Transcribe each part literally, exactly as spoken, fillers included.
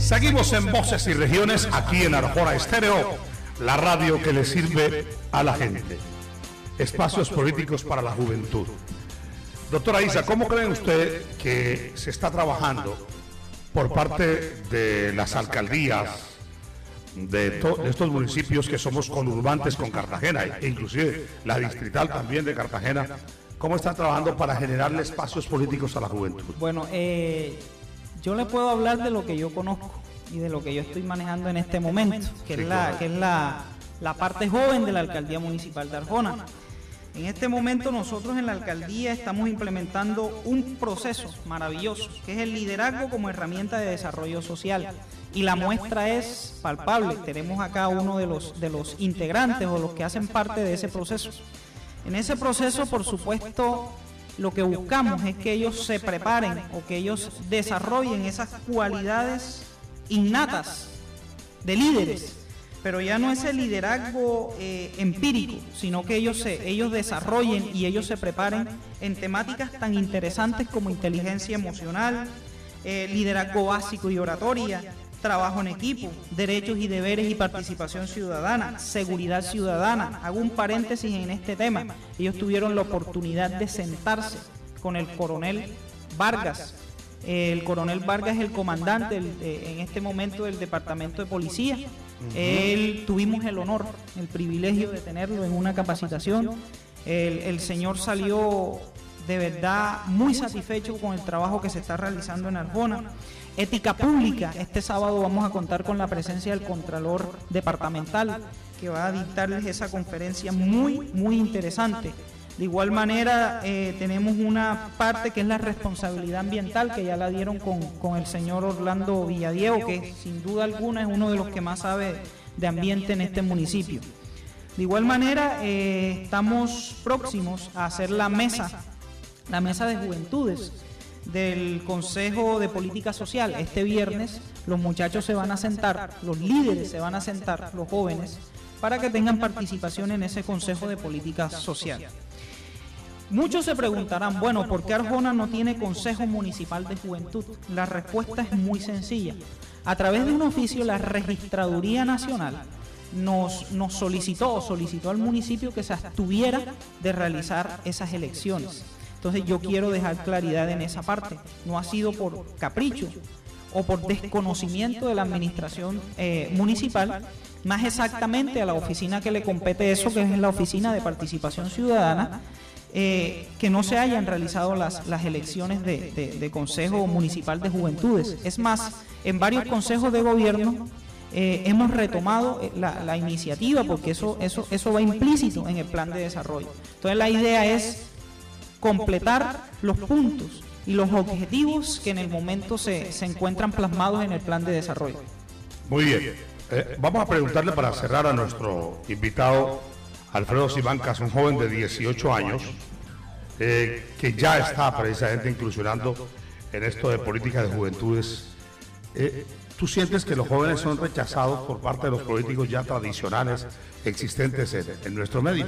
Seguimos en Voces y Regiones, aquí en Arjona Estéreo, la radio que le sirve a la gente. Espacios políticos para la juventud. Doctora Isa, ¿cómo cree usted que se está trabajando por parte de las alcaldías de, to, de estos municipios que somos conurbantes con Cartagena, e inclusive la distrital también de Cartagena? ¿Cómo están trabajando para generarle espacios políticos a la juventud? Bueno, eh, yo le puedo hablar de lo que yo conozco y de lo que yo estoy manejando en este momento, que sí, es, la, que es la, la parte joven de la Alcaldía Municipal de Arjona. En este momento nosotros en la alcaldía estamos implementando un proceso maravilloso, que es el liderazgo como herramienta de desarrollo social. Y la muestra es palpable. Tenemos acá uno de los, de los integrantes o los que hacen parte de ese proceso. En ese proceso, por supuesto, lo que buscamos es que ellos se preparen o que ellos desarrollen esas cualidades innatas de líderes. Pero ya no es el liderazgo eh, empírico, sino que ellos, se, ellos desarrollen y ellos se preparen en temáticas tan interesantes como inteligencia emocional, eh, liderazgo básico y oratoria, trabajo en equipo, derechos y deberes y participación ciudadana, seguridad ciudadana. Hago un paréntesis en este tema. Ellos tuvieron la oportunidad de sentarse con el coronel Vargas. El coronel Vargas es el comandante el, eh, en este momento del Departamento de Policía. Uh-huh. Él tuvimos el honor, el privilegio de tenerlo en una capacitación. El, el señor salió de verdad muy satisfecho con el trabajo que se está realizando en Arjona. Ética pública, este sábado vamos a contar con la presencia del Contralor Departamental, que va a dictarles esa conferencia muy, muy interesante. De igual manera, eh, tenemos una parte que es la responsabilidad ambiental, que ya la dieron con, con el señor Orlando Villadiego, que sin duda alguna es uno de los que más sabe de ambiente en este municipio. De igual manera, eh, estamos próximos a hacer la mesa, la mesa de juventudes del Consejo de Política Social. Este viernes los muchachos se van a sentar, los líderes se van a sentar, los jóvenes, para que tengan participación en ese Consejo de Política Social. Muchos se preguntarán, bueno, ¿por qué Arjona no tiene Consejo Municipal de Juventud? La respuesta es muy sencilla. A través de un oficio, la Registraduría Nacional nos, nos solicitó, solicitó al municipio que se abstuviera de realizar esas elecciones. Entonces yo quiero dejar claridad en esa parte. No ha sido por capricho o por desconocimiento de la administración eh, municipal, más exactamente a la oficina que le compete eso, que es la Oficina de Participación Ciudadana, eh, que no se hayan realizado las, las elecciones de, de, de Consejo Municipal de Juventudes. Es más, en varios consejos de gobierno eh, hemos retomado la, la iniciativa, porque eso, eso, eso va implícito en el plan de desarrollo. Entonces la idea es completar los puntos y los objetivos que en el momento se, se encuentran plasmados en el plan de desarrollo. Muy bien. Eh, vamos a preguntarle para cerrar a nuestro invitado Alfredo Simancas, un joven de dieciocho años eh, que ya está precisamente incursionando en esto de política de juventudes. Eh, ¿Tú sientes que los jóvenes son rechazados por parte de los políticos ya tradicionales existentes en, en nuestro medio?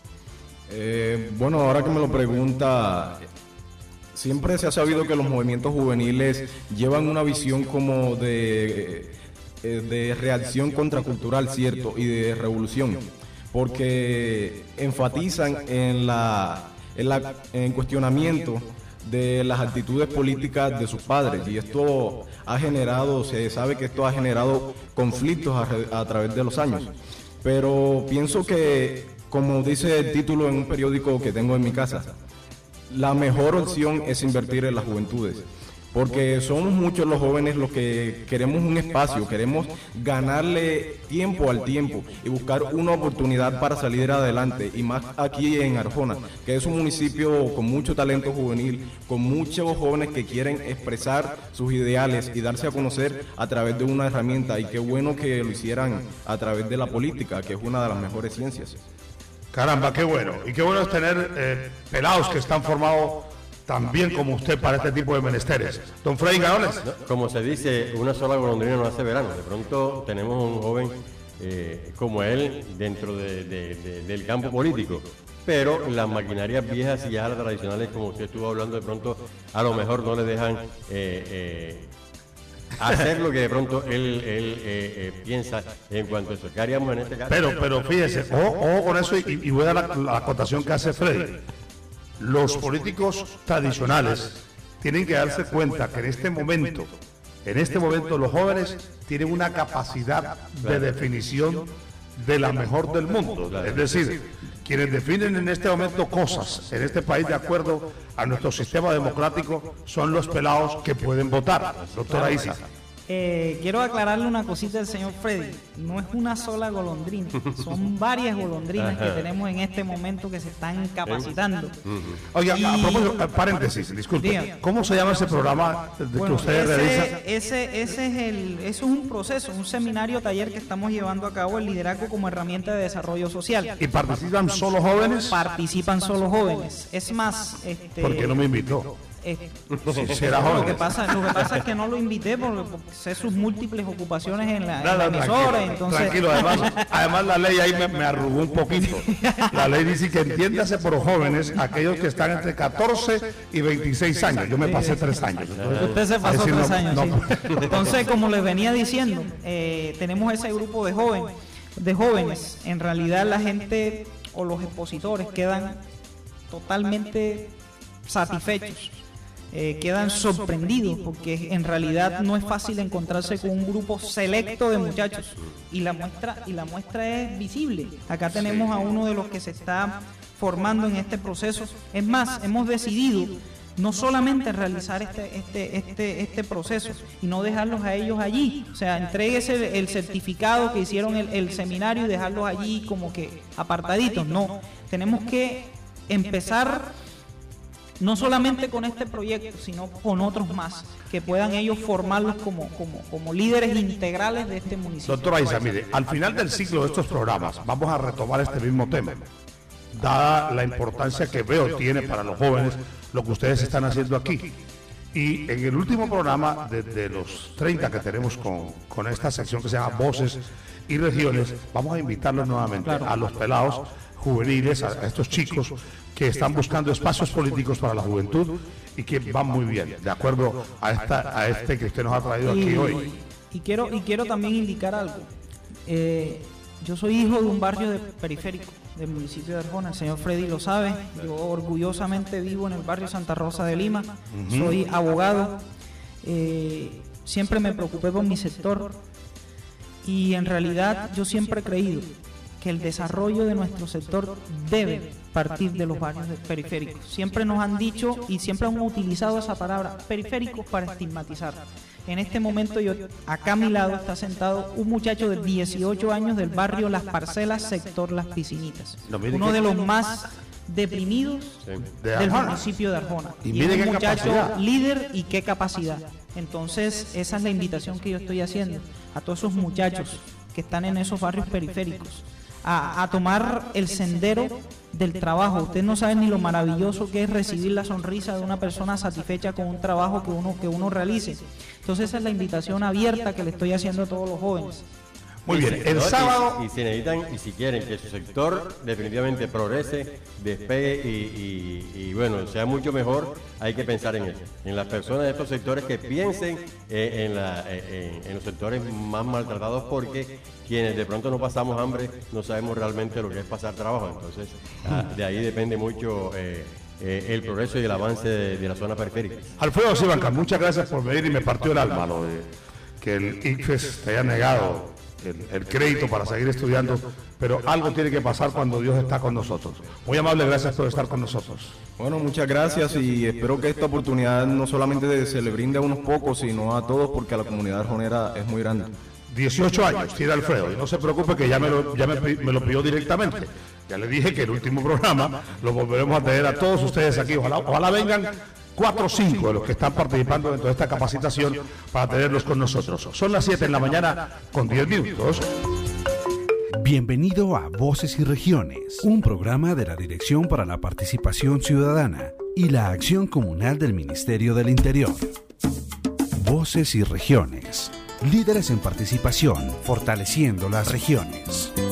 Eh, bueno, ahora que me lo pregunta, siempre se ha sabido que los movimientos juveniles llevan una visión como de, de reacción contracultural, cierto, y de revolución, porque enfatizan en la, en la en cuestionamiento de las actitudes políticas de sus padres, y esto ha generado, se sabe que esto ha generado conflictos a, a través de los años, pero pienso que, como dice el título en un periódico que tengo en mi casa, la mejor opción es invertir en las juventudes, porque somos muchos los jóvenes los que queremos un espacio, queremos ganarle tiempo al tiempo y buscar una oportunidad para salir adelante, y más aquí en Arjona, que es un municipio con mucho talento juvenil, con muchos jóvenes que quieren expresar sus ideales y darse a conocer a través de una herramienta, y qué bueno que lo hicieran a través de la política, que es una de las mejores ciencias. Caramba, qué bueno. Y qué bueno es tener eh, pelados que están formados también como usted para este tipo de menesteres. Don Freddy Ganoles. Como se dice, una sola golondrina no hace verano. De pronto tenemos un joven eh, como él dentro de, de, de, del campo político. Pero las maquinarias viejas y ya las tradicionales, como usted estuvo hablando, de pronto a lo mejor no le dejan... Eh, eh, hacer lo que de pronto él, él eh, eh, piensa en cuanto a eso. ¿Qué haríamos en este caso? Pero, pero fíjese, ojo, ojo con eso y, y voy a dar la, la acotación que hace Freddy. Los políticos tradicionales tienen que darse cuenta que en este momento, en este momento los jóvenes tienen una capacidad de definición de la mejor del mundo. Es decir, quienes definen en este momento cosas en este país de acuerdo a nuestro sistema democrático son los pelados que pueden votar. Doctora Isa. Eh, quiero aclararle una cosita al señor Freddy. No es una sola golondrina, son varias golondrinas que tenemos en este momento que se están capacitando. Oiga, Y- a propósito, paréntesis, disculpe. Diga. ¿Cómo se llama ese programa de que Bueno, ustedes realizan? ese, ese, ese es el, eso es un proceso, un seminario taller que estamos llevando a cabo, el liderazgo como herramienta de desarrollo social. ¿Y participan solo jóvenes? Participan solo jóvenes. Es más, este, ¿Por qué no me invitó? eh, Si será lo que joven. pasa, lo que pasa es que no lo invité porque, porque sé sus múltiples ocupaciones en la, en Nada, la emisora, tranquilo, entonces tranquilo, además, además la ley ahí me, me arrugó un poquito. La ley dice que entiéndase por jóvenes aquellos que están entre catorce y veintiséis años. Yo me pasé tres años. Entonces, usted se pasó es decir, tres no- años. no- sí. Entonces, como les venía diciendo, eh, tenemos ese grupo de jóvenes, de jóvenes. En realidad, la gente o los expositores quedan totalmente satisfechos. Eh, quedan sorprendidos porque en realidad no es fácil encontrarse con un grupo selecto de muchachos y la muestra y la muestra es visible. Acá tenemos a uno de los que se está formando en este proceso. Es más, hemos decidido no solamente realizar este este este este proceso y no dejarlos a ellos allí, o sea, entréguese el, el certificado que hicieron el, el seminario y dejarlos allí como que apartaditos. No, tenemos que empezar no solamente con este proyecto, sino con otros más, que puedan ellos formarlos como, como, como líderes integrales de este municipio. Doctora Isa, mire, al final del ciclo de estos programas vamos a retomar este mismo tema, dada la importancia que veo tiene para los jóvenes lo que ustedes están haciendo aquí. Y en el último programa de, de los treinta que tenemos con, con esta sección que se llama Voces y Regiones, vamos a invitarlos nuevamente a los pelados juveniles, a, a estos chicos que están buscando espacios políticos para la juventud y que van muy bien, de acuerdo a esta a este que usted nos ha traído aquí Y, hoy. y quiero y quiero también indicar algo. Eh, yo soy hijo de un barrio de periférico del municipio de Arjona, el señor Freddy lo sabe. Yo orgullosamente vivo en el barrio Santa Rosa de Lima, soy abogado, eh, siempre me preocupé por mi sector y en realidad yo siempre he creído que el desarrollo de nuestro sector debe partir de los barrios periféricos. Siempre nos han dicho y siempre han utilizado esa palabra, periféricos, para estigmatizar. En este momento, yo acá a mi lado está sentado un muchacho de dieciocho años del barrio Las Parcelas, sector Las Piscinitas. No, mire Uno que- de los más deprimidos De del Arjona. municipio de Arjona. Y Y, mire es qué un muchacho capacidad. líder y qué capacidad. Entonces, esa es la invitación que yo estoy haciendo a todos esos muchachos que están en esos barrios periféricos. A, a tomar el sendero del trabajo. Ustedes no saben ni lo maravilloso que es recibir la sonrisa de una persona satisfecha con un trabajo que uno, que uno realice. Entonces esa es la invitación abierta que le estoy haciendo a todos los jóvenes. Muy bien, el ¿No? Y- sábado... Y, si necesitan, y si quieren que su sector definitivamente progrese, despegue y, y- y, bueno, sea mucho mejor, hay que pensar en eso. En las personas de estos sectores que piensen eh, en, la- eh, en- en los sectores más maltratados, porque quienes de pronto no pasamos hambre no sabemos realmente lo que es pasar trabajo. Entonces, ah, de ahí depende mucho eh, eh, el progreso y el avance de, de la zona periférica. Alfredo Sibanca, muchas gracias por venir y me partió el alma lo de que el I C F E S te haya negado el, el crédito para seguir estudiando, pero algo tiene que pasar cuando Dios está con nosotros. Muy amable, gracias por estar con nosotros. Bueno, muchas gracias y espero que esta oportunidad no solamente se le brinde a unos pocos, sino a todos, porque la comunidad arjonera es muy grande. dieciocho años tiene Alfredo y no se preocupe que ya me lo, ya me, pi- me lo pidió directamente. Ya le dije que el último programa lo volveremos a tener a todos ustedes aquí. Ojalá, ojalá vengan cuatro o cinco de los que están participando dentro de esta capacitación para tenerlos con nosotros. Son las siete en la mañana con diez minutos. Bienvenido a Voces y Regiones, un programa de la Dirección para la Participación Ciudadana y la Acción Comunal del Ministerio del Interior. Voces y Regiones, líderes en participación, fortaleciendo las regiones.